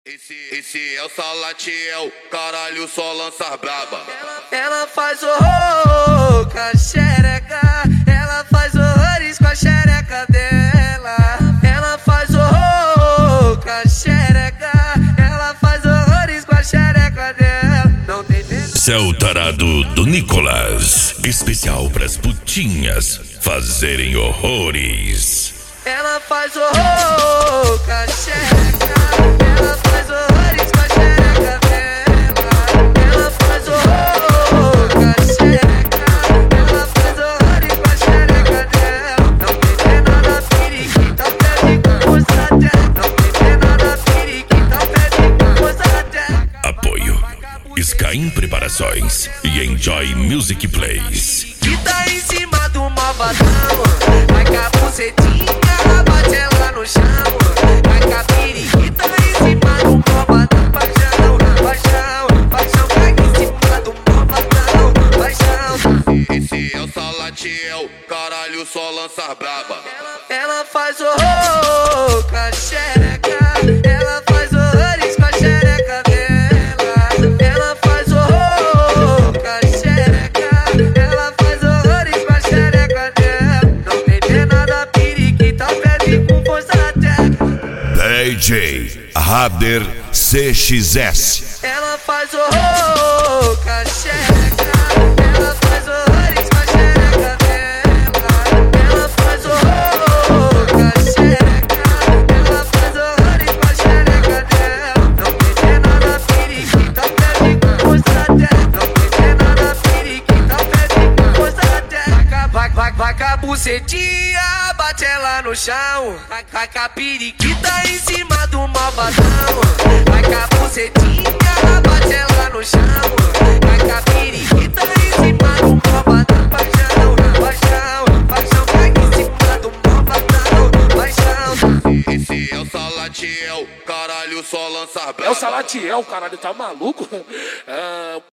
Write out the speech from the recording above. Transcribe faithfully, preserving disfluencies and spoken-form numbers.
Esse, esse é o Salatiel, caralho, só lança braba. Ela faz horror com a xereca, ela faz horrores com a xereca dela. Ela faz horror com a xereca, ela faz horrores com a xereca dela. Não tem medo. Seu tarado do Nicolas, especial pras putinhas fazerem horrores. Ela faz horror com a xereca, ela faz horrores com a xereca dela. Ela faz horror com a xereca, ela faz horrores com a xereca dela. Não tem pena na periquita, pede com força dela. Não tem pena na periquita, pede com força dela. Apoio Skyrim Preparações e Enjoy Music Plays. Que tá em cima do malvadão, vai com a bucetinha, bate ela no chão. Vai com a periquita em cima do malvadão, paixão, paixão, paixão. Vai em cima do malvadão, paixão. Esse é o Salatiel, caralho, só lança braba. Ela faz horror com a xereca, ela faz horrores com a xereca dela. Ela faz horror com a xereca, ela faz horrores com a xereca dela. Não tem pena da periquita, pede com força dela. D J Rader C X S. Ela faz horror com a xereca, ela faz horrores com a xereca dela. Ela faz horror com a xereca, ela faz horrores com a xereca dela. Não tem pena da periquita, pede com força dela. Não tem pena da periquita, pede com força dela. Vai, vai, vai com a bucetinha, bate ela no chão. Vai, vai com a periquita em cima do malvadão. Vai com a bucetinha, bate ela no chão. Vai com a periquita em cima do malvadão, paixão, paixão, paixão. Vai em cima do malvadão, paixão. Esse é o Salatiel, caralho, só lança braba. É o Salatiel, caralho, tá maluco? É...